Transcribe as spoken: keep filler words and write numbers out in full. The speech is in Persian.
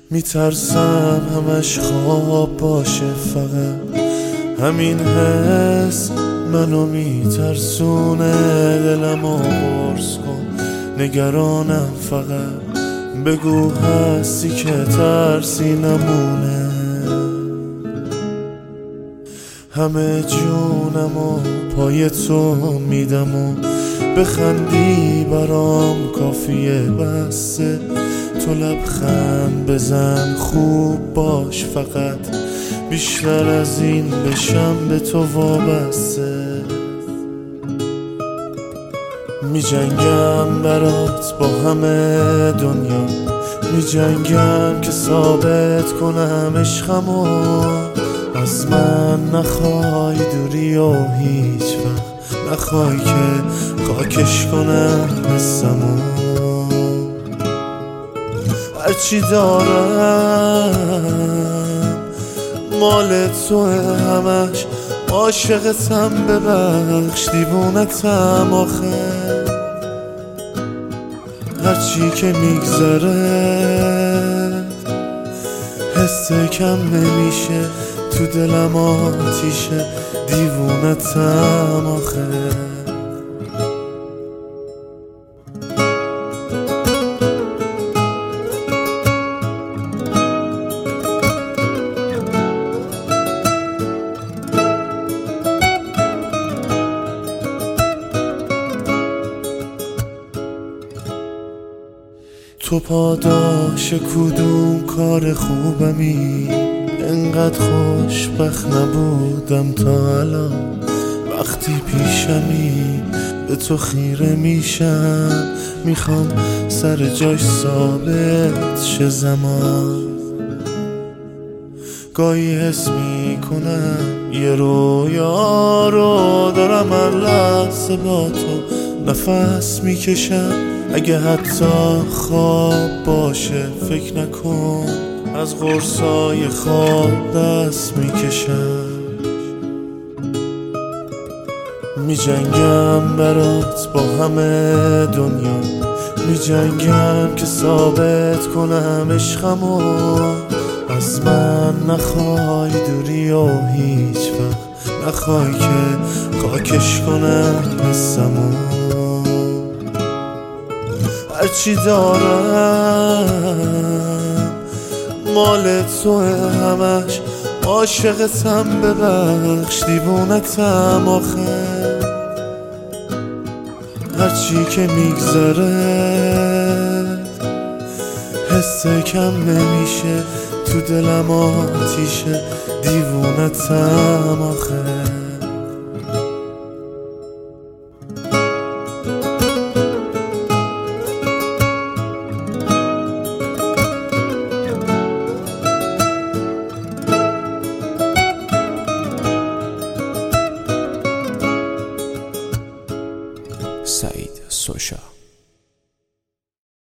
میترسم همش خواب باشه، فقط همین حس منو میترسونه. دلمو قرص کن، نگرانم، فقط بگو هستی که ترسی نمونه. همه جونمو پای تو میدم و بخندی برام کافیه، بسه تو لبخند بزن، خوب باش، فقط بیشتر از این بشم به تو وابسته. می جنگم برات با همه دنیا، می جنگم که ثابت کنم عشقمو. از من نخوای دوری و هیچ وقت نخوای که خاکش کنم حسمو. هرچی دارم مال توه، همش عاشقتم، ببخش دیوونتم آخه. هرچی که میگذره حس کم نمیشه، تو دلم آتیشه، دیوونتم آخه. تو پاداش کدوم کار خوبمی؟ انقدر خوشبخت نبودم تا الان. وقتی پیشمی به تو خیره میشم، میخوام سر جاش ثابت شه زمان. گاهی حس میکنم یه رویا رو دارم، هر لحظه با تو نفس میکشم. اگه حتی خواب باشه فکر نکن، از قرصای خواب دست میکشم. میجنگم برات با همه دنیا، میجنگم که ثابت کنم عشقمو. از من نخوای دوری و هیچ وقت نخوای که خاکش کنم حسمو. هرچی دارم مال توه، همش عاشقتم، ببخش دیوونتم آخه. هرچی که میگذره حس کم نمیشه، تو دلم آتیشه، دیوونتم آخه.